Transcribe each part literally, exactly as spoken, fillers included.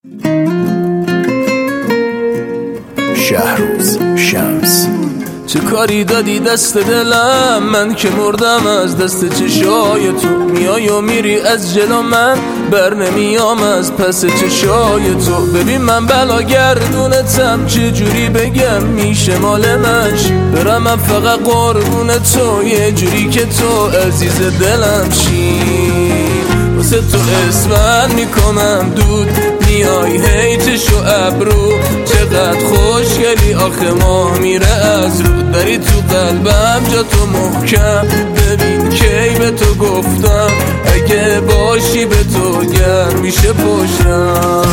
شهروز شمس. چه کاری دادی دست دلم، من که مردم از دست چشای تو. میای و میری از جلو، من بر نمیام از پس چشای تو. ببین من بلا گردونتم، چه جوری بگم میشه مال من شی. برم من فقط قربون تو، یه جوری که تو عزیز دلم شی. واسه تو اسفند میکنم دود، میای هی چشو ابرو. چقدر خوشگلی آخه ماه میره از رو. داری تو قلبم جا تو محکم، ببین کی به تو گفتم اگه باشی به تو گرم میشه پشتم.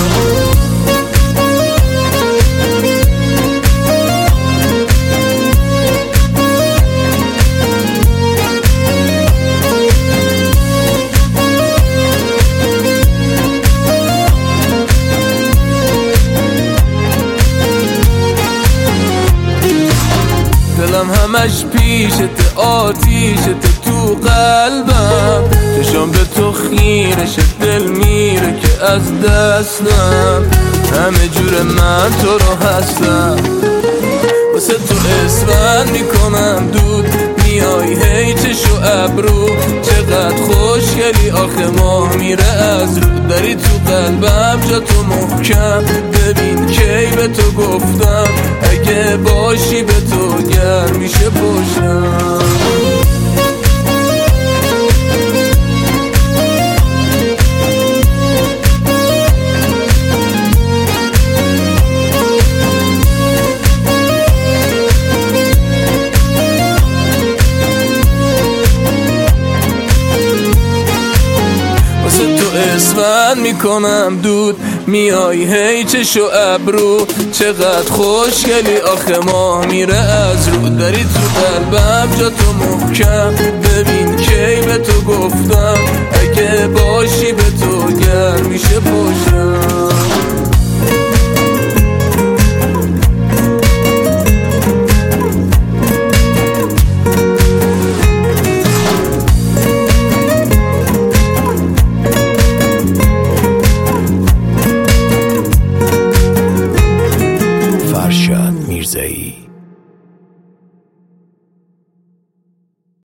دلم همش پیشت، آتیشت تو قلبم. چشم به تو خیرش، دل میره که از دستم. همه جور من تو رو هستم، واسه تو اسفند میکنم دود. میای هی چشو ابرو. چقدر خوشگلی آخه ماه میره از رو. داری تو قلبم جا تو محکم، ببین کی به تو گفتم اگه باشی به تو گرم میشه پشتم. اسفند میکنم دود، میای هی چشو ابرو. چقدر خوشگلی آخه ماه میره از رو. داری تو قلبم جا تو محکم، ببین کی به تو گفتم اگه باشی به